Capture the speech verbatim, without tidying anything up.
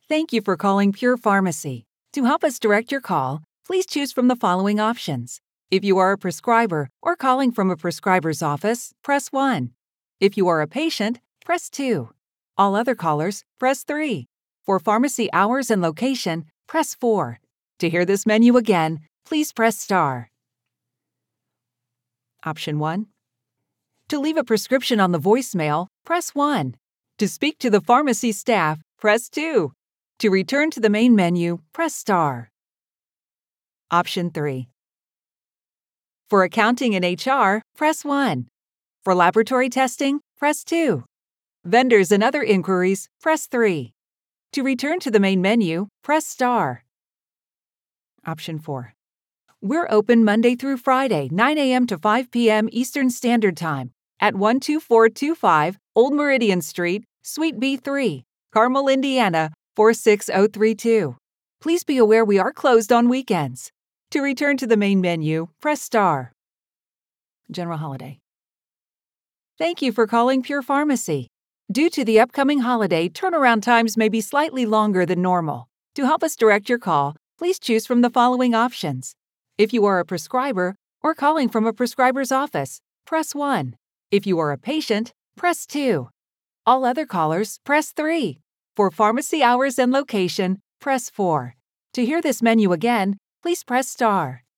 Thank you for calling Pure Pharmacy. To help us direct your call, please choose from the following options. If you are a prescriber or calling from a prescriber's office, press one. If you are a patient, press two. All other callers, press three. For pharmacy hours and location, press four. To hear this menu again, please press star. Option one. To leave a prescription on the voicemail, press one. To speak to the pharmacy staff, press two. To return to the main menu, press star. Option three. For accounting and H R, press one. For laboratory testing, press two. Vendors and other inquiries, press three. To return to the main menu, press star. Option four. We're open Monday through Friday, nine a.m. to five p.m. Eastern Standard Time at one two four two five Old Meridian Street, Suite B three, Carmel, Indiana, four six zero three two. Please be aware we are closed on weekends. To return to the main menu, press star. General holiday. Thank you for calling Pure Pharmacy. Due to the upcoming holiday, turnaround times may be slightly longer than normal. To help us direct your call, please choose from the following options. If you are a prescriber or calling from a prescriber's office, press one. If you are a patient, press two. All other callers, press three. For pharmacy hours and location, press four. To hear this menu again, please press star.